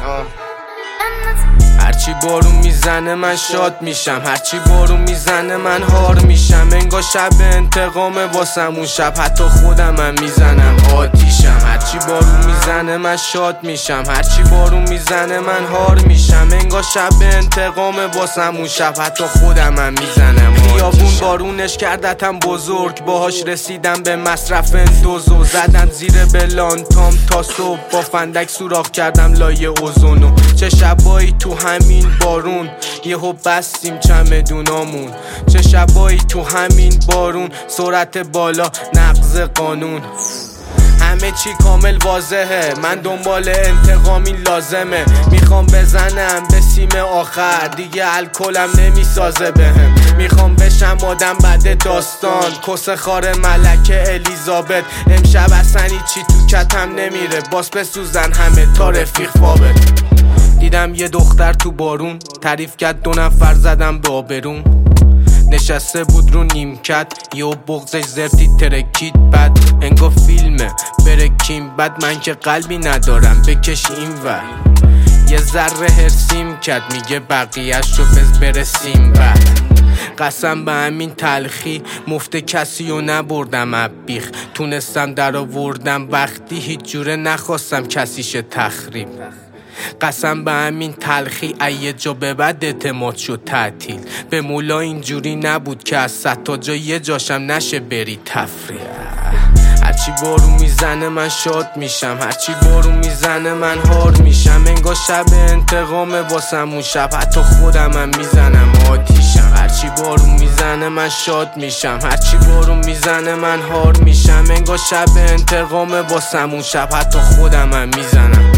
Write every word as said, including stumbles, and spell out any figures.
هرچی بارون میزنه من شاد میشم، هرچی بارون میزنه من هار میشم. انگار شب انتقام واسم اون شب حتی خودم هم میزنم آتیشم. هرچی بارون میزنه من شاد میشم، هرچی بارون میزنه من هار میشم. انگار شب انتقام واسم اون شب حتی خودم هم میزنم. خیابون بارونش کردتم بزرگ، باهاش رسیدم به مصرف اندوزو. زدم زیر بلانتام تا صبح، با فندک سوراخ کردم لایه اوزونو. چه شبایی تو همین بارون یهو بستیم چمدونامون، چه شبایی تو همین بارون سرعت بالا نقض قانون. همه چی کامل واضحه، من دنبال انتقامی لازمه. میخوام بزنم به سیم آخر، دیگه الکلم نمیسازه بهم. میخوام بشم آدم بعد داستان، کس خار ملکه الیزابت. امشب اصلا چی تو کتم نمیره، باز بسوزن همه تا رفیق فابت. دیدم یه دختر تو بارون، تعریف کرد دو نفر زدم به آبرون. نشسته بود رو نیمکت، یه بغزش زرتی ترکید. بد انگار فیلمه برکیم، بد من که قلبی ندارم بکش این ور. یه ذره هرسیم کرد، میگه بقیه‌شو بز برسیم بعد. قسم به همین تلخی مفت کسی رو نبردم ابیخ. تونستم در آوردم وقتی هیچ جوره نخواستم کسیش تخریب. قسم به همین تلخی ایه جا به بعد اعتماد شد تعطیل. به مولا اینجوری نبود که از صد تا جا یه جاشم نشه بری تفریح. هرچی بارون میزنه من شاد میشم، هرچی بارون میزنه من هار میشم. انگار شب انتقام واسم اون شب حتی خودم هم میزنم آتیشم. هرچی بارون میزنه من شاد میشم، هرچی بارون میزنه من هار میشم. انگار شب انتقام واسم اون شب حتی خودم هم میزنم